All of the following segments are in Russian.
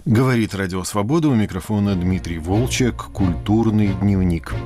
Говорит Радио Свобода, у микрофона Дмитрий Волчек, «Культурный дневник».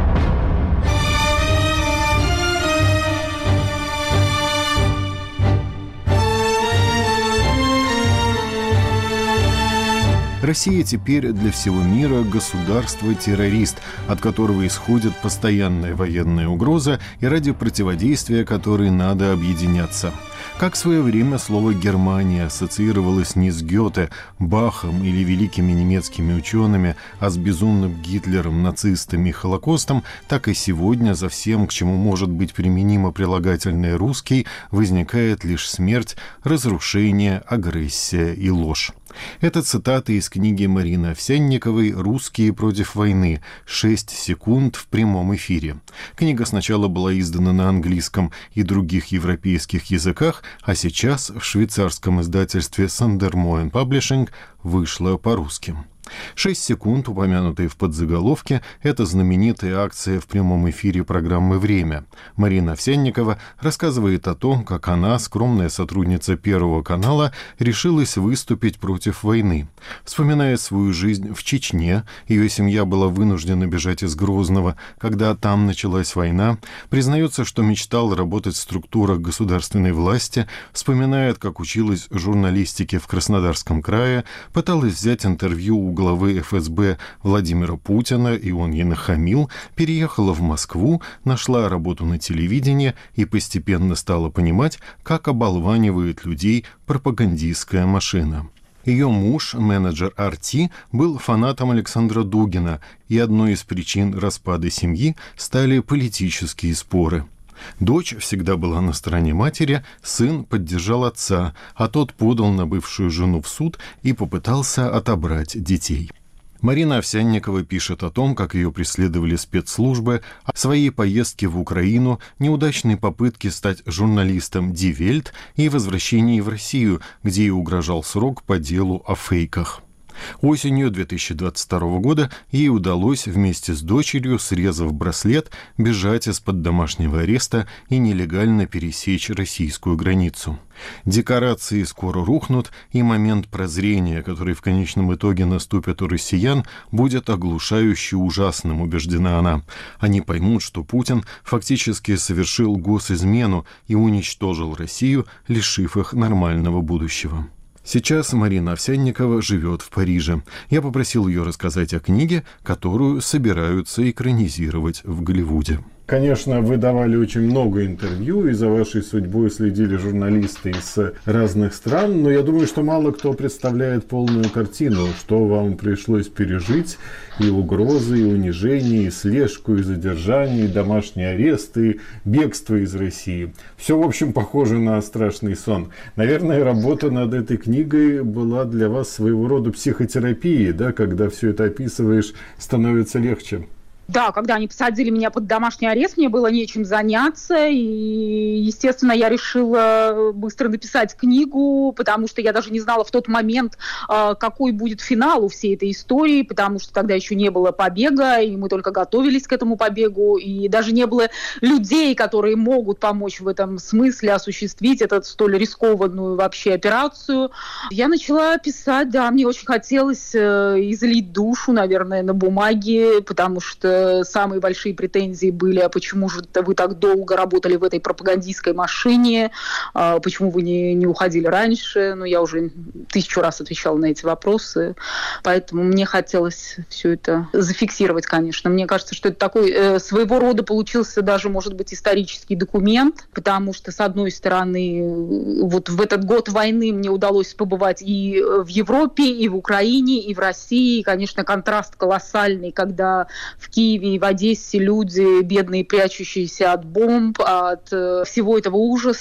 Россия теперь для всего мира государство-террорист, от которого исходит постоянная военная угроза и ради противодействия которой надо объединяться. Как в свое время слово «Германия» ассоциировалось не с Гёте, Бахом или великими немецкими учеными, а с безумным Гитлером, нацистами и Холокостом, так и сегодня за всем, к чему может быть применимо прилагательное «русский», возникает лишь смерть, разрушение, агрессия и ложь. Это цитата из книги Марины Овсянниковой «Русские против войны. 6 секунд в прямом эфире». Книга сначала была издана на английском и других европейских языках, а сейчас в швейцарском издательстве Сандермоен Паблишинг вышла по-русски. 6 секунд, упомянутые в подзаголовке, это знаменитая акция в прямом эфире программы «Время». Марина Овсянникова рассказывает о том, как она, скромная сотрудница Первого канала, решилась выступить против войны. Вспоминая свою жизнь в Чечне, ее семья была вынуждена бежать из Грозного, когда там началась война, признается, что мечтала работать в структурах государственной власти, вспоминает, как училась журналистике в Краснодарском крае, пыталась взять интервью у главы ФСБ Владимира Путина, и он ей нахамил, переехала в Москву, нашла работу на телевидении и постепенно стала понимать, как оболванивает людей пропагандистская машина. Ее муж, менеджер RT, был фанатом Александра Дугина, и одной из причин распада семьи стали политические споры. Дочь всегда была на стороне матери, сын поддержал отца, а тот подал на бывшую жену в суд и попытался отобрать детей. Марина Овсянникова пишет о том, как ее преследовали спецслужбы, о своей поездке в Украину, неудачной попытке стать журналистом Die Welt и возвращении в Россию, где ей угрожал срок по делу о фейках. Осенью 2022 года ей удалось вместе с дочерью, срезав браслет, бежать из-под домашнего ареста и нелегально пересечь российскую границу. Декорации скоро рухнут, и момент прозрения, который в конечном итоге наступит у россиян, будет оглушающе ужасным, убеждена она. Они поймут, что Путин фактически совершил госизмену и уничтожил Россию, лишив их нормального будущего. Сейчас Марина Овсянникова живет в Париже. Я попросил ее рассказать о книге, которую собираются экранизировать в Голливуде. Конечно, вы давали очень много интервью, и за вашей судьбой следили журналисты из разных стран, но я думаю, что мало кто представляет полную картину, что вам пришлось пережить: и угрозы, и унижение, и слежку, и задержание, и домашние аресты, и бегство из России. Все, в общем, похоже на страшный сон. Наверное, работа над этой книгой была для вас своего рода психотерапией, да, когда все это описываешь, становится легче. Да, когда они посадили меня под домашний арест, мне было нечем заняться, и, естественно, я решила быстро написать книгу, потому что я даже не знала в тот момент, какой будет финал у всей этой истории, потому что тогда еще не было побега, и мы только готовились к этому побегу, и даже не было людей, которые могут помочь в этом смысле осуществить эту столь рискованную вообще операцию. Я начала писать, да, мне очень хотелось излить душу, наверное, на бумаге, потому что самые большие претензии были: а почему же вы так долго работали в этой пропагандистской машине, почему вы не уходили раньше. Я уже 1000 раз отвечала на эти вопросы, поэтому мне хотелось все это зафиксировать, конечно. Мне кажется, что это такой своего рода получился даже, может быть, исторический документ, потому что, с одной стороны, вот в этот год войны мне удалось побывать и в Европе, и в Украине, и в России. И, конечно, контраст колоссальный, когда в Киеве и в Одессе люди, бедные, прячущиеся от бомб, от всего этого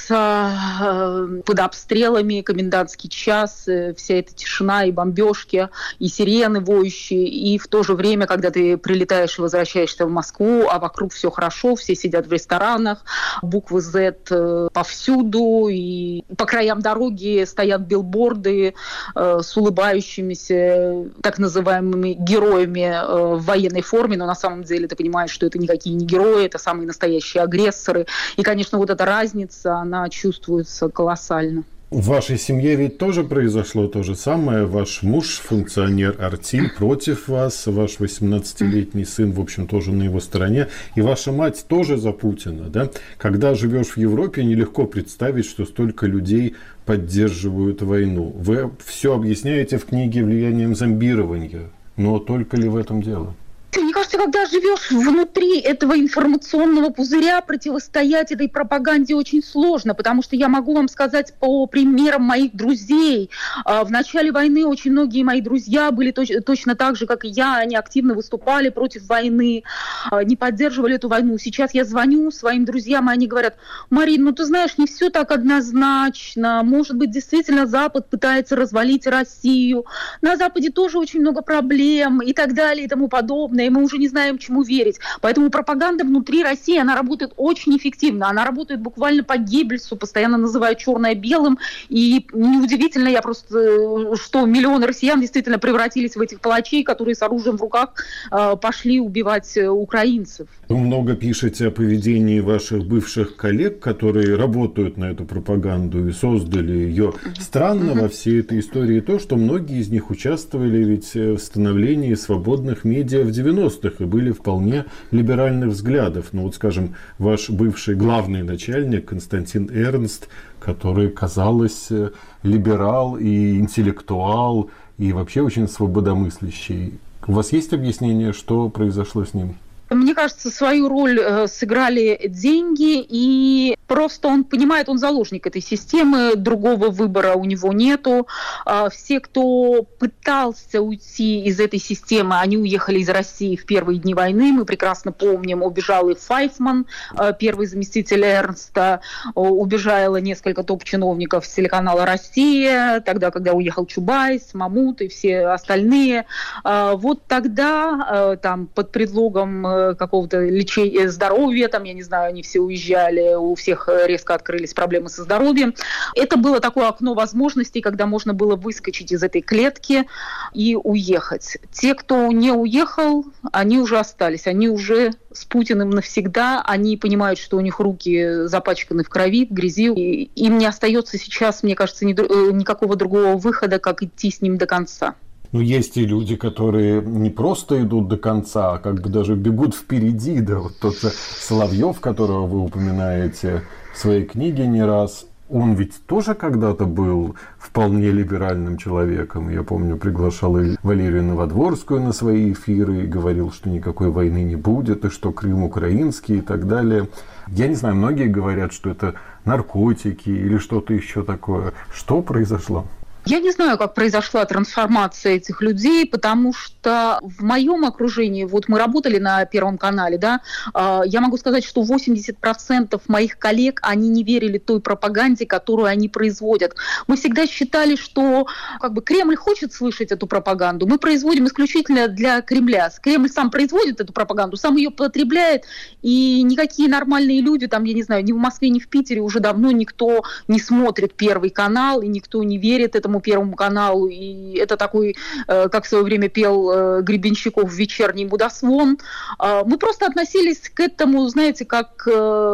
ужаса, под обстрелами, комендантский час, вся эта тишина и бомбежки, и сирены воющие, и в то же время, когда ты прилетаешь и возвращаешься в Москву, а вокруг все хорошо, все сидят в ресторанах, буквы Z повсюду, и по краям дороги стоят билборды с улыбающимися так называемыми героями в военной форме, но на самом деле ты понимаешь, что это никакие не герои, это самые настоящие агрессоры. И, конечно, вот эта разница, она чувствуется колоссально. В вашей семье ведь тоже произошло то же самое. Ваш муж, функционер Артиль, против вас. Ваш 18-летний сын, в общем, тоже на его стороне. И ваша мать тоже за Путина, да? Когда живешь в Европе, нелегко представить, что столько людей поддерживают войну. Вы все объясняете в книге «Влиянием зомбирования». Но только ли в этом дело? Мне кажется, когда живешь внутри этого информационного пузыря, противостоять этой пропаганде очень сложно, потому что я могу вам сказать по примерам моих друзей. В начале войны очень многие мои друзья были точно так же, как и я, они активно выступали против войны, не поддерживали эту войну. Сейчас я звоню своим друзьям, и они говорят: Марин, ну ты знаешь, не все так однозначно, может быть, действительно Запад пытается развалить Россию, на Западе тоже очень много проблем и так далее и тому подобное. И мы уже не знаем, чему верить. Поэтому пропаганда внутри России, она работает очень эффективно. Она работает буквально по Геббельсу, постоянно называя черное белым. И неудивительно, что миллионы россиян действительно превратились в этих палачей, которые с оружием в руках пошли убивать украинцев. Вы много пишете о поведении ваших бывших коллег, которые работают на эту пропаганду и создали ее. Странно во всей этой истории то, что многие из них участвовали ведь в становлении свободных медиа в 90-х и были вполне либеральных взглядов. Ну вот, скажем, ваш бывший главный начальник Константин Эрнст, который, казалось, либерал и интеллектуал, и вообще очень свободомыслящий. У вас есть объяснение, что произошло с ним? Мне кажется, свою роль сыграли деньги, и просто он понимает, он заложник этой системы, другого выбора у него нету. Все, кто пытался уйти из этой системы, они уехали из России в первые дни войны. Мы прекрасно помним, убежал и Файфман, первый заместитель Эрнста, убежало несколько топ-чиновников с телеканала «Россия», тогда, когда уехал Чубайс, Мамут и все остальные. Вот тогда там под предлогом какого-то лечения здоровья, там, я не знаю, они все уезжали, у всех резко открылись проблемы со здоровьем. Это было такое окно возможностей, когда можно было выскочить из этой клетки и уехать. Те, кто не уехал, они уже остались, они уже с Путиным навсегда, они понимают, что у них руки запачканы в крови, в грязи, и им не остается сейчас, мне кажется, никакого другого выхода, как идти с ним до конца. Но есть и люди, которые не просто идут до конца, а как бы даже бегут впереди. Да, вот тот же Соловьев, которого вы упоминаете в своей книге не раз, он ведь тоже когда-то был вполне либеральным человеком. Я помню, приглашал и Валерию Новодворскую на свои эфиры и говорил, что никакой войны не будет, и что Крым украинский и так далее. Я не знаю, многие говорят, что это наркотики или что-то еще такое. Что произошло? Я не знаю, как произошла трансформация этих людей, потому что в моем окружении, вот мы работали на Первом канале, да, я могу сказать, что 80% моих коллег, они не верили той пропаганде, которую они производят. Мы всегда считали, что как бы Кремль хочет слышать эту пропаганду, мы производим исключительно для Кремля. Кремль сам производит эту пропаганду, сам ее потребляет, и никакие нормальные люди, там, я не знаю, ни в Москве, ни в Питере уже давно никто не смотрит Первый канал, и никто не верит этому Первому каналу, и это такой, как в свое время пел Гребенщиков, вечерний мудосвон. Мы просто относились к этому, знаете, как,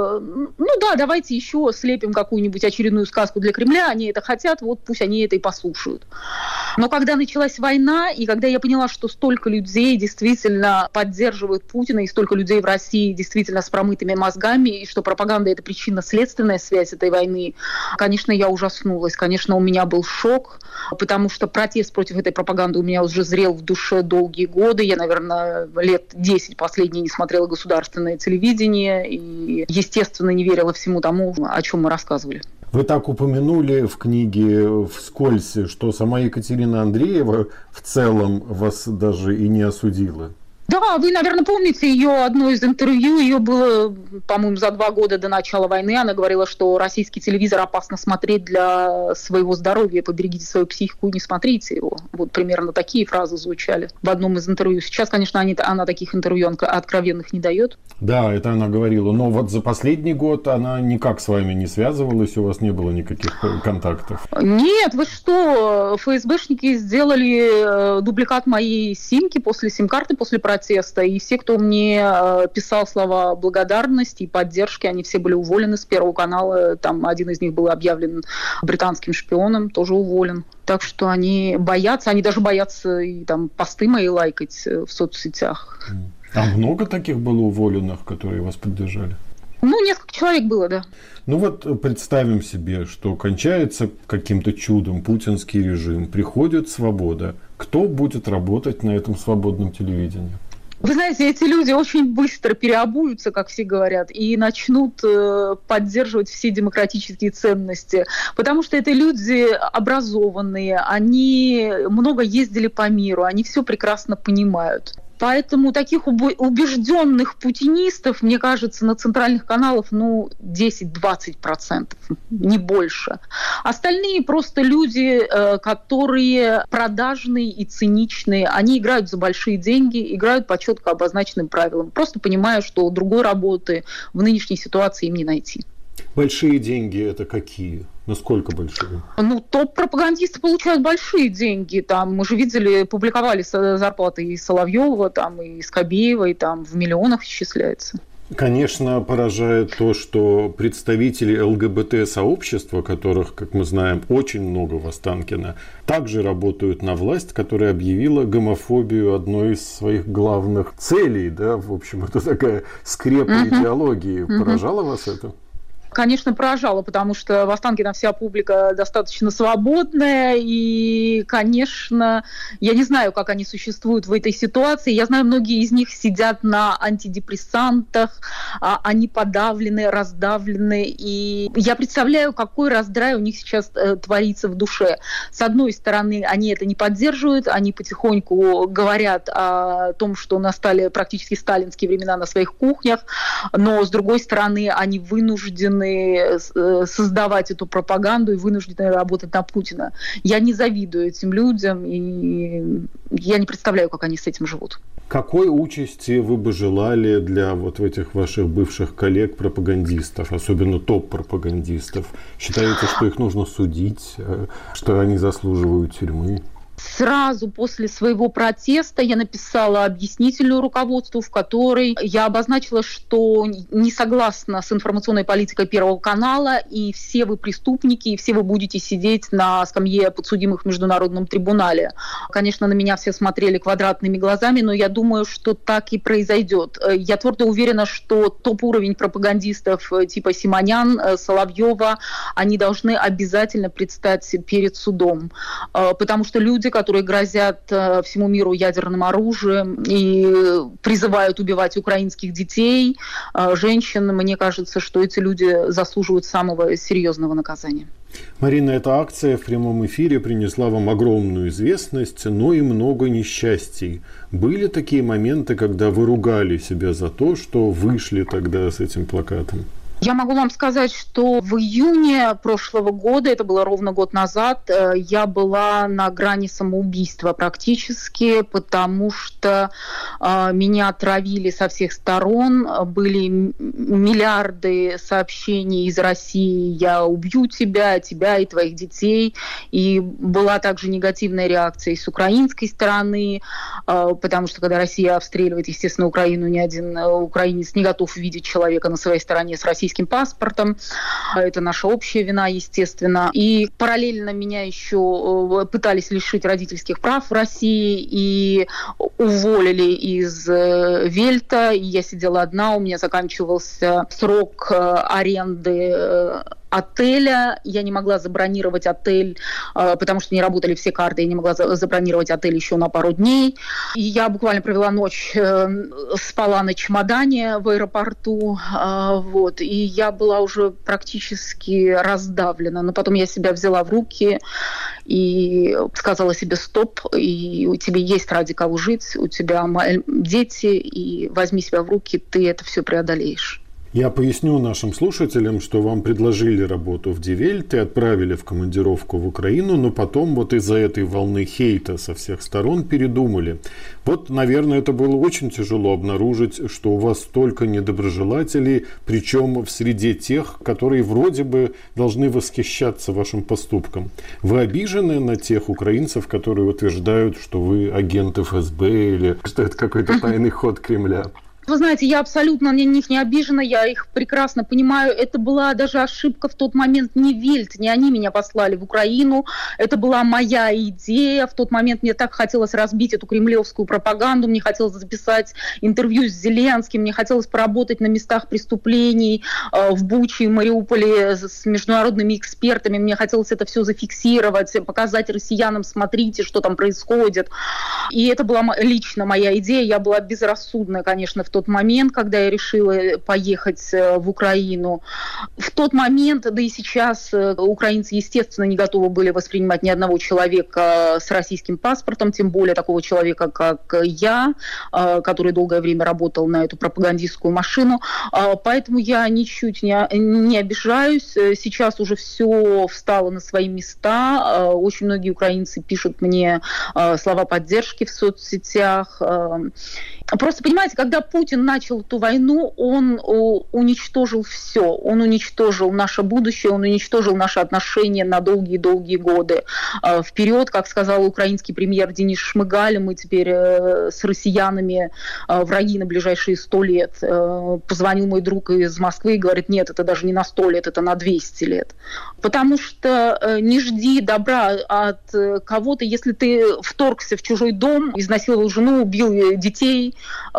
ну да, давайте еще слепим какую-нибудь очередную сказку для Кремля, они это хотят, вот пусть они это и послушают. Но когда началась война, и когда я поняла, что столько людей действительно поддерживают Путина, и столько людей в России действительно с промытыми мозгами, и что пропаганда – это причинно-следственная связь этой войны, конечно, я ужаснулась, конечно, у меня был шок, потому что протест против этой пропаганды у меня уже зрел в душе долгие годы. Я, наверное, лет 10 последние не смотрела государственное телевидение и, естественно, не верила всему тому, о чем мы рассказывали. Вы так упомянули в книге вскользь, что сама Екатерина Андреева в целом вас даже и не осудила. Да, вы, наверное, помните ее одно из интервью. Ее было, по-моему, за 2 года до начала войны. Она говорила, что российский телевизор опасно смотреть для своего здоровья. Поберегите свою психику и не смотрите его. Вот примерно такие фразы звучали в одном из интервью. Сейчас, конечно, она таких интервью откровенных не дает. Да, это она говорила. Но вот за последний год она никак с вами не связывалась, у вас не было никаких контактов. Нет, вы что? ФСБшники сделали дубликат моей симки после сим-карты, после протеста. протеста. И все, кто мне писал слова благодарности и поддержки, они все были уволены с Первого канала. Там один из них был объявлен британским шпионом, тоже уволен. Так что они боятся, они даже боятся и там посты мои лайкать в соцсетях. А много таких было уволенных, которые вас поддержали? Несколько человек было, да. Вот представим себе, что кончается каким-то чудом путинский режим, приходит свобода. Кто будет работать на этом свободном телевидении? Вы знаете, эти люди очень быстро переобуются, как все говорят, и начнут поддерживать все демократические ценности, потому что это люди образованные, они много ездили по миру, они все прекрасно понимают. Поэтому таких убежденных путинистов, мне кажется, на центральных каналах 10-20%, не больше. Остальные просто люди, которые продажные и циничные. Они играют за большие деньги, играют по четко обозначенным правилам, просто понимая, что другой работы в нынешней ситуации им не найти. Большие деньги – это какие? Насколько большие? Топ-пропагандисты получают большие деньги. Там, мы же видели, публиковали зарплаты и Соловьева, там, и Скобеевой, там в миллионах исчисляется. Конечно, поражает то, что представители ЛГБТ-сообщества, которых, как мы знаем, очень много в Останкино, также работают на власть, которая объявила гомофобию одной из своих главных целей. Да? В общем, это такая скрепа идеологии. Поражало вас это? Конечно, поражало, потому что в Останкино вся публика достаточно свободная, и, конечно, я не знаю, как они существуют в этой ситуации. Я знаю, многие из них сидят на антидепрессантах, они подавлены, раздавлены, и я представляю, какой раздрай у них сейчас творится в душе. С одной стороны, они это не поддерживают, они потихоньку говорят о том, что настали практически сталинские времена на своих кухнях, но, с другой стороны, они вынуждены создавать эту пропаганду и вынуждены работать на Путина. Я не завидую этим людям, и я не представляю, как они с этим живут. Какой участи вы бы желали для вот этих ваших бывших коллег-пропагандистов, особенно топ-пропагандистов? Считаете, что их нужно судить, что они заслуживают тюрьмы? Сразу после своего протеста я написала объяснительную руководству, в которой я обозначила, что не согласна с информационной политикой Первого канала, и все вы преступники, и все вы будете сидеть на скамье подсудимых в Международном трибунале. Конечно, на меня все смотрели квадратными глазами, но я думаю, что так и произойдет. Я твердо уверена, что топ-уровень пропагандистов типа Симонян, Соловьева, они должны обязательно предстать перед судом, потому что люди, которые грозят всему миру ядерным оружием и призывают убивать украинских детей, женщин, мне кажется, что эти люди заслуживают самого серьезного наказания. Марина, эта акция в прямом эфире принесла вам огромную известность, но и много несчастий. Были такие моменты, когда вы ругали себя за то, что вышли тогда с этим плакатом? Я могу вам сказать, что в июне прошлого года, это было ровно год назад, я была на грани самоубийства практически, потому что меня отравили со всех сторон, были миллиарды сообщений из России: «Я убью тебя и твоих детей». И была также негативная реакция и с украинской стороны, потому что когда Россия обстреливает, естественно, Украину, ни один украинец не готов видеть человека на своей стороне с российским паспортом. Это наша общая вина, естественно. И параллельно меня еще пытались лишить родительских прав в России и уволили из Вельта. И я сидела одна, у меня заканчивался срок аренды отеля. Я не могла забронировать отель, потому что не работали все карты. Я не могла забронировать отель еще на пару дней. И я буквально провела ночь, спала на чемодане в аэропорту. И я была уже практически раздавлена. Но потом я себя взяла в руки и сказала себе: стоп, и у тебя есть ради кого жить, у тебя дети, и возьми себя в руки, ты это все преодолеешь. Я поясню нашим слушателям, что вам предложили работу в Die Welt и отправили в командировку в Украину, но потом вот из-за этой волны хейта со всех сторон передумали. Вот, наверное, это было очень тяжело обнаружить, что у вас столько недоброжелателей, причем в среде тех, которые вроде бы должны восхищаться вашим поступком. Вы обижены на тех украинцев, которые утверждают, что вы агент ФСБ или что это какой-то тайный ход Кремля? Вы знаете, я абсолютно на них не обижена, я их прекрасно понимаю. Это была даже ошибка в тот момент не Вельт, не они меня послали в Украину. Это была моя идея. В тот момент мне так хотелось разбить эту кремлевскую пропаганду, мне хотелось записать интервью с Зеленским, мне хотелось поработать на местах преступлений в Буче и Мариуполе с международными экспертами. Мне хотелось это все зафиксировать, показать россиянам, смотрите, что там происходит. И это была лично моя идея. Я была безрассудная, конечно, в тот момент, когда я решила поехать в Украину. В тот момент, да и сейчас, украинцы, естественно, не готовы были воспринимать ни одного человека с российским паспортом, тем более такого человека, как я, который долгое время работал на эту пропагандистскую машину. Поэтому я ничуть не обижаюсь. Сейчас уже все встало на свои места. Очень многие украинцы пишут мне слова поддержки в соцсетях. Просто, понимаете, когда Путин начал эту войну, он уничтожил все. Он уничтожил наше будущее, он уничтожил наши отношения на долгие-долгие годы. Вперед, как сказал украинский премьер Денис Шмыгаль, мы теперь с россиянами враги на ближайшие 100 лет. Позвонил мой друг из Москвы и говорит, нет, это даже не на 100 лет, это на 200 лет. Потому что не жди добра от кого-то, если ты вторгся в чужой дом, изнасиловал жену, убил детей,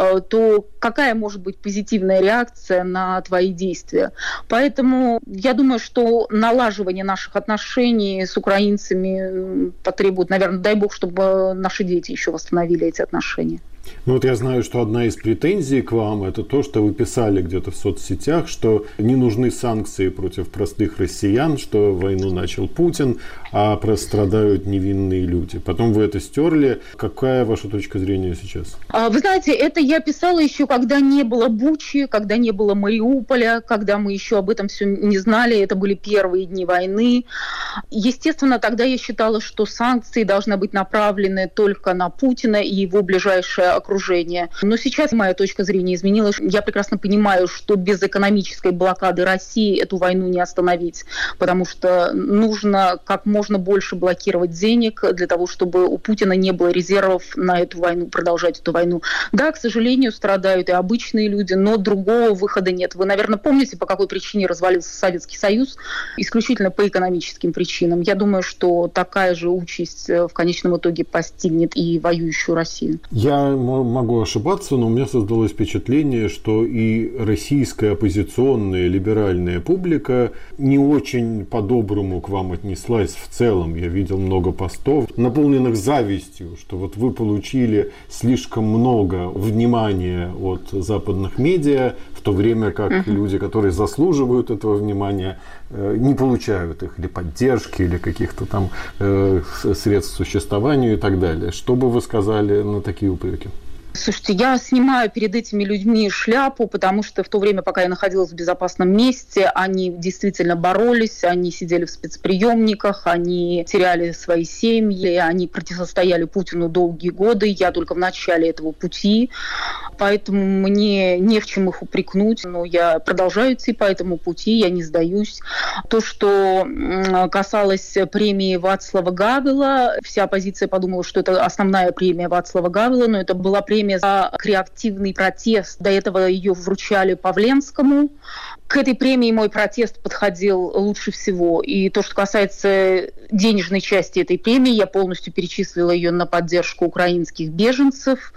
то какая может быть позитивная реакция на твои действия? Поэтому я думаю, что налаживание наших отношений с украинцами потребует, наверное, дай бог, чтобы наши дети еще восстановили эти отношения. Ну вот я знаю, что одна из претензий к вам это то, что вы писали где-то в соцсетях, что не нужны санкции против простых россиян, что войну начал Путин, а пострадают невинные люди. Потом вы это стерли. Какая ваша точка зрения сейчас? Вы знаете, это я писала еще, когда не было Бучи, когда не было Мариуполя, когда мы еще об этом все не знали. Это были первые дни войны. Естественно, тогда я считала, что санкции должны быть направлены только на Путина и его ближайшее окружение. Но сейчас моя точка зрения изменилась. Я прекрасно понимаю, что без экономической блокады России эту войну не остановить, потому что нужно как можно больше блокировать денег для того, чтобы у Путина не было резервов на эту войну, продолжать эту войну. Да, к сожалению, страдают и обычные люди, но другого выхода нет. Вы, наверное, помните, по какой причине развалился Советский Союз? Исключительно по экономическим причинам. Я думаю, что такая же участь в конечном итоге постигнет и воюющую Россию. Я могу ошибаться, но у меня создалось впечатление, что и российская оппозиционная либеральная публика не очень по-доброму к вам отнеслась в целом. Я видел много постов, наполненных завистью, что вот вы получили слишком много внимания от западных медиа, в то время как люди, которые заслуживают этого внимания, не получают их или поддержки, или каких-то там средств к существованию и так далее. Что бы вы сказали на такие упреки? Слушайте, я снимаю перед этими людьми шляпу, потому что в то время, пока я находилась в безопасном месте, они действительно боролись, они сидели в спецприемниках, они теряли свои семьи, они противостояли Путину долгие годы, я только в начале этого пути, поэтому мне не в чем их упрекнуть, но я продолжаю идти по этому пути, я не сдаюсь. То, что касалось премии Вацлава Гавела, вся оппозиция подумала, что это основная премия Вацлава Гавела, но это была премия за креативный протест. До этого ее вручали Павленскому. К этой премии мой протест подходил лучше всего. И то, что касается денежной части этой премии, я полностью перечислила ее на поддержку украинских беженцев.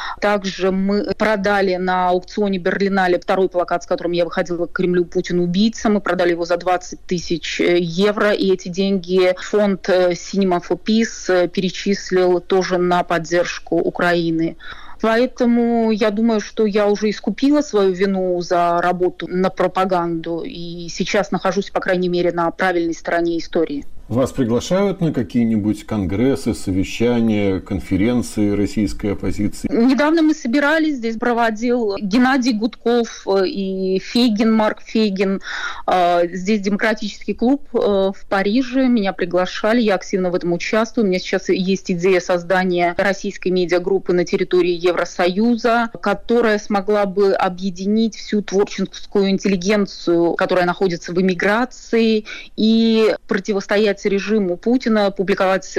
Также мы продали на аукционе Берлинале второй плакат, с которым я выходила к Кремлю «Путин убийца». Мы продали его за 20 тысяч евро. И эти деньги фонд Cinema for Peace перечислил тоже на поддержку Украины. Поэтому я думаю, что я уже искупила свою вину за работу на пропаганду и сейчас нахожусь, по крайней мере, на правильной стороне истории. Вас приглашают на какие-нибудь конгрессы, совещания, конференции российской оппозиции? Недавно мы собирались, здесь проводил Геннадий Гудков и Фейгин, Марк Фейгин. Здесь демократический клуб в Париже. Меня приглашали, я активно в этом участвую. У меня сейчас есть идея создания российской медиагруппы на территории Евросоюза, которая смогла бы объединить всю творческую интеллигенцию, которая находится в эмиграции, и противостоять режиму Путина, публиковать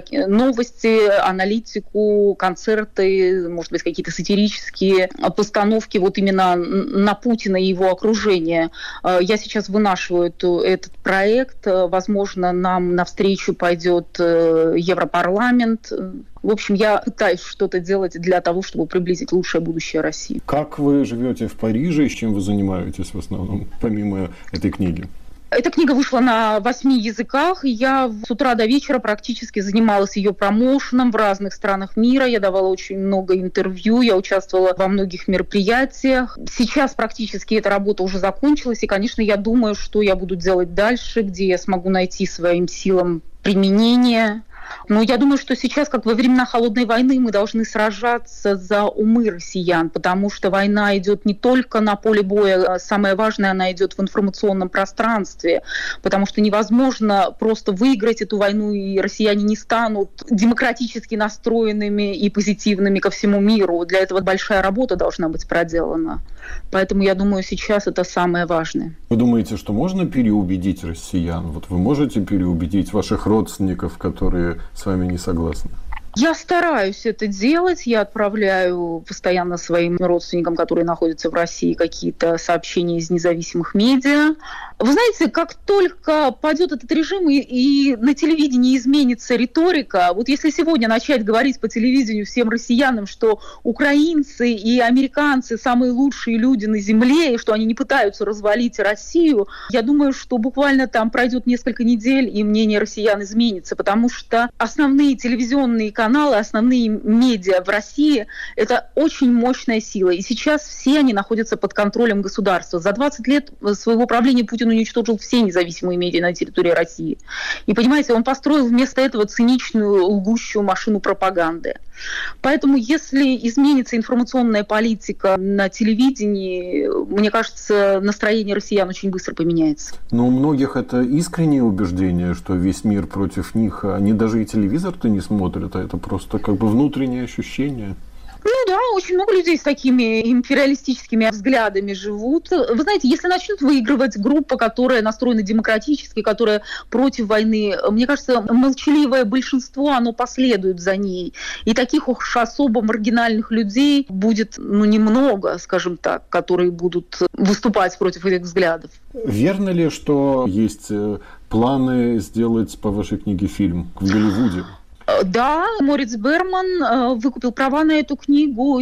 новости, аналитику, концерты, может быть, какие-то сатирические постановки вот именно на Путина и его окружение. Я сейчас вынашиваю этот проект. Возможно, нам навстречу пойдет Европарламент. В общем, я пытаюсь что-то делать для того, чтобы приблизить лучшее будущее России. Как вы живете в Париже и с чем вы занимаетесь в основном, помимо этой книги? Эта книга вышла на 8 языках, и я с утра до вечера практически занималась ее промоушеном в разных странах мира. Я давала очень много интервью, я участвовала во многих мероприятиях. Сейчас практически эта работа уже закончилась, и, конечно, я думаю, что я буду делать дальше, где я смогу найти своим силам применение. Но я думаю, что сейчас, как во времена Холодной войны, мы должны сражаться за умы россиян, потому что война идет не только на поле боя, самое важное, она идет в информационном пространстве, потому что невозможно просто выиграть эту войну, и россияне не станут демократически настроенными и позитивными ко всему миру. Для этого большая работа должна быть проделана. Поэтому я думаю, сейчас это самое важное. Вы думаете, что можно переубедить россиян? Вот вы можете переубедить ваших родственников, которые с вами не согласны? Я стараюсь это делать. Я отправляю постоянно своим родственникам, которые находятся в России, какие-то сообщения из независимых медиа. Вы знаете, как только падет этот режим и на телевидении изменится риторика, вот если сегодня начать говорить по телевидению всем россиянам, что украинцы и американцы самые лучшие люди на земле, и что они не пытаются развалить Россию, я думаю, что буквально там пройдет несколько недель, и мнение россиян изменится, потому что основные телевизионные каналы, основные медиа в России – это очень мощная сила. И сейчас все они находятся под контролем государства. За 20 лет своего правления Путин уничтожил все независимые медиа на территории России. И, понимаете, он построил вместо этого циничную, лгущую машину пропаганды. Поэтому, если изменится информационная политика на телевидении, мне кажется, настроение россиян очень быстро поменяется. Но у многих это искреннее убеждение, что весь мир против них. Они даже и телевизор-то не смотрят, а это просто как бы внутреннее ощущение. Ну да, очень много людей с такими империалистическими взглядами живут. Вы знаете, если начнет выигрывать группа, которая настроена демократически, которая против войны, мне кажется, молчаливое большинство, оно последует за ней. И таких уж особо маргинальных людей будет, немного, скажем так, которые будут выступать против этих взглядов. Верно ли, что есть планы сделать по вашей книге фильм в Голливуде? Да, Мориц Берман выкупил права на эту книгу,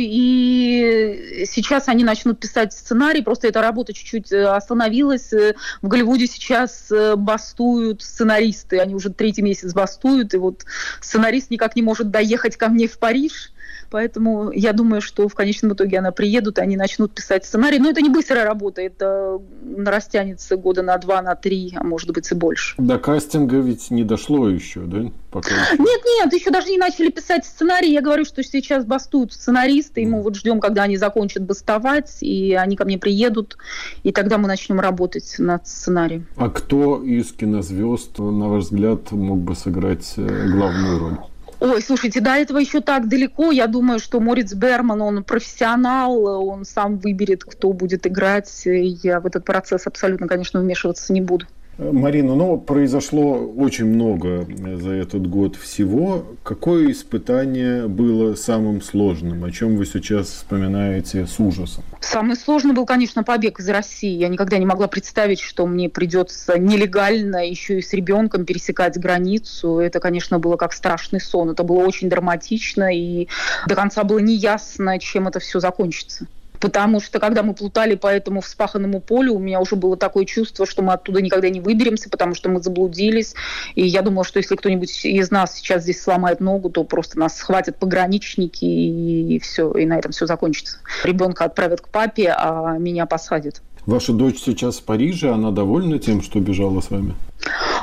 и сейчас они начнут писать сценарий, просто эта работа чуть-чуть остановилась. В Голливуде сейчас бастуют сценаристы, они уже 3-й месяц бастуют, и вот сценарист никак не может доехать ко мне в Париж. Поэтому я думаю, что в конечном итоге она приедут, и они начнут писать сценарий. Но это не быстрая работа, это растянется года на 2, на 3, а может быть и больше. До кастинга ведь не дошло еще, да? Пока Нет, еще даже не начали писать сценарий. Я говорю, что сейчас бастуют сценаристы, и мы вот ждем, когда они закончат бастовать, и они ко мне приедут, и тогда мы начнем работать над сценарием. А кто из кинозвезд, на ваш взгляд, мог бы сыграть главную роль? Ой, слушайте, до этого еще так далеко. Я думаю, что Мориц Берман, он профессионал, он сам выберет, кто будет играть. Я в этот процесс абсолютно, конечно, вмешиваться не буду. Марина, произошло очень много за этот год всего. Какое испытание было самым сложным? О чем вы сейчас вспоминаете с ужасом? Самый сложный был, конечно, побег из России. Я никогда не могла представить, что мне придется нелегально еще и с ребенком пересекать границу. Это, конечно, было как страшный сон. Это было очень драматично, и до конца было неясно, чем это все закончится. Потому что, когда мы плутали по этому вспаханному полю, у меня уже было такое чувство, что мы оттуда никогда не выберемся, потому что мы заблудились. И я думала, что если кто-нибудь из нас сейчас здесь сломает ногу, то просто нас схватят пограничники, и все, и на этом все закончится. Ребенка отправят к папе, а меня посадят. Ваша дочь сейчас в Париже, она довольна тем, что бежала с вами?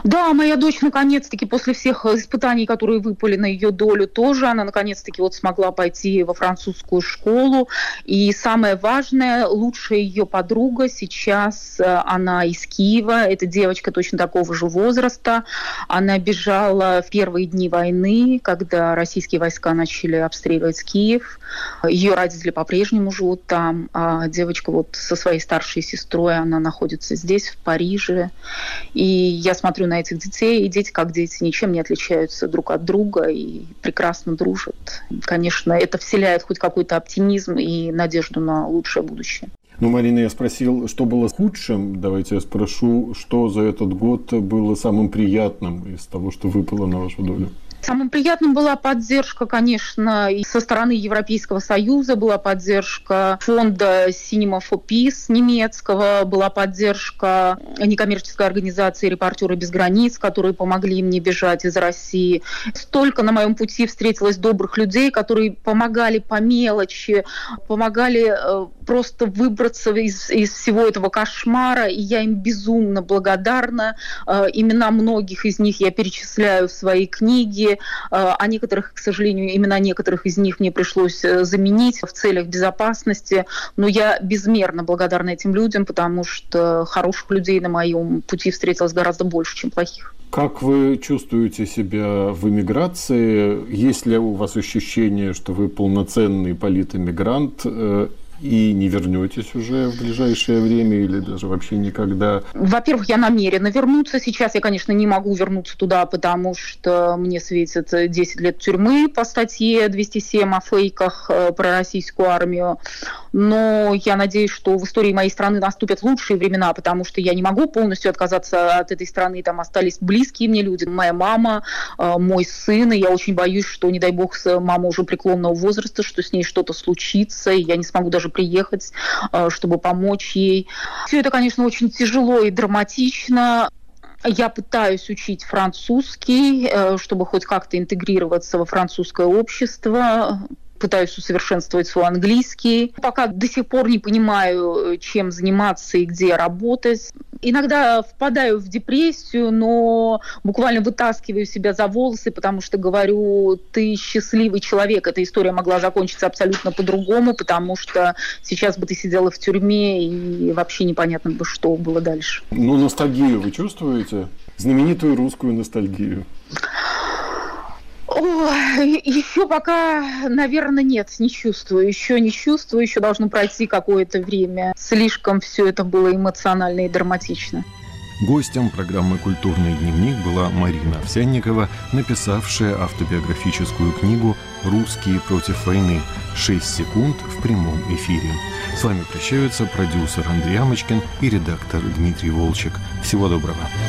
Да, моя дочь наконец-таки после всех испытаний, которые выпали на ее долю, тоже она наконец-таки вот смогла пойти во французскую школу. И самое важное, лучшая ее подруга сейчас, она из Киева, это девочка точно такого же возраста. Она бежала в первые дни войны, когда российские войска начали обстреливать Киев. Ее родители по-прежнему живут там, а девочка вот со своей старшей сестрой, она находится здесь, в Париже. И я смотрю на этих детей, и дети как дети ничем не отличаются друг от друга и прекрасно дружат. Конечно, это вселяет хоть какой-то оптимизм и надежду на лучшее будущее. Ну, Марина, я спросил, что было худшим. Давайте я спрошу, что за этот год было самым приятным из того, что выпало на вашу долю? Самым приятным была поддержка, конечно, и со стороны Европейского Союза, была поддержка фонда Cinema for Peace немецкого, была поддержка некоммерческой организации «Репортеры без границ», которые помогли мне бежать из России. Столько на моем пути встретилось добрых людей, которые помогали по мелочи, помогали просто выбраться из всего этого кошмара, и я им безумно благодарна. Имена многих из них я перечисляю в своей книге. А некоторых, к сожалению, имена некоторых из них мне пришлось заменить в целях безопасности. Но я безмерно благодарна этим людям, потому что хороших людей на моем пути встретилось гораздо больше, чем плохих. Как вы чувствуете себя в эмиграции? Есть ли у вас ощущение, что вы полноценный политэмигрант и не вернетесь уже в ближайшее время или даже вообще никогда? Во-первых, я намерена вернуться. Сейчас я, конечно, не могу вернуться туда, потому что мне светит 10 лет тюрьмы по статье 207 о фейках про российскую армию. Но я надеюсь, что в истории моей страны наступят лучшие времена, потому что я не могу полностью отказаться от этой страны. Там остались близкие мне люди. Моя мама, мой сын. И я очень боюсь, что, не дай бог, мама уже преклонного возраста, что с ней что-то случится, и я не смогу даже приехать, чтобы помочь ей. Все это, конечно, очень тяжело и драматично. Я пытаюсь учить французский, чтобы хоть как-то интегрироваться во французское общество. Пытаюсь усовершенствовать свой английский. Пока до сих пор не понимаю, чем заниматься и где работать. Иногда впадаю в депрессию, но буквально вытаскиваю себя за волосы, потому что говорю, ты счастливый человек. Эта история могла закончиться абсолютно по-другому, потому что сейчас бы ты сидела в тюрьме, и вообще непонятно бы, что было дальше. Ну, ностальгию вы чувствуете? Знаменитую русскую ностальгию. Еще пока, наверное, нет, не чувствую. Еще должно пройти какое-то время. Слишком все это было эмоционально и драматично. Гостем программы «Культурный дневник» была Марина Овсянникова, написавшая автобиографическую книгу «Русские против войны. 6 секунд в прямом эфире». С вами прощаются продюсер Андрей Амочкин и редактор Дмитрий Волчек. Всего доброго.